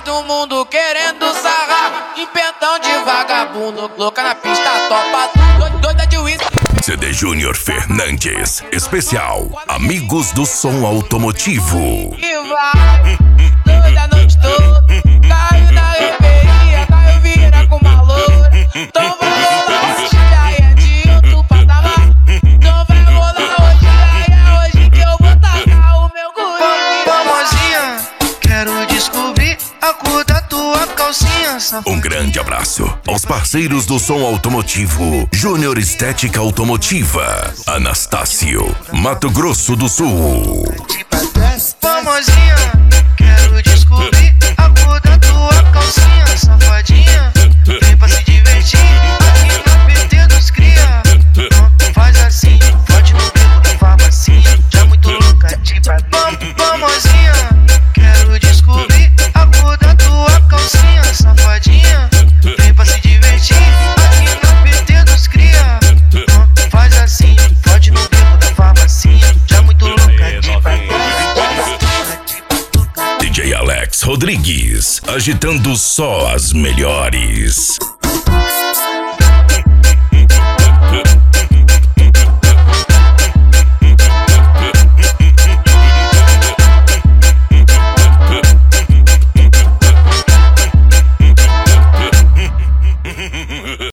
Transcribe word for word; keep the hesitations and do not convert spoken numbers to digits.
todo mundo querendo sarrar. De pentão de vagabundo, louca na pista, topa tudo, doida de uísque. C D Júnior Fernandes, especial Amigos do Som Automotivo. E vai, toda noite toda, caiu na reveria, caiu vira com uma loura. Então vai rolar hoje, aí é de outro patamar. Então vai rolar hoje, aí é hoje que eu vou tacar o meu guri. Famosinha, quero descobrir a cor da tua calcinha, safadinha. Um grande abraço aos parceiros do som automotivo: Júnior Estética Automotiva, Anastácio, Mato Grosso do Sul. Famosinha, quero descobrir a cor da tua calcinha, safadinha. Vem pra se divertir aqui no P T dos cria. Faz assim, fode no beco da farmacinha, já muito louca de bater. Famosinha, quero descobrir a cor da tua calcinha, safadinha. Vem pra se divertir aqui no P T dos cria. Faz assim, fode no beco da farmacinha, já muito louca de bater. D J Alex Rodrigues, agitando só as melhores.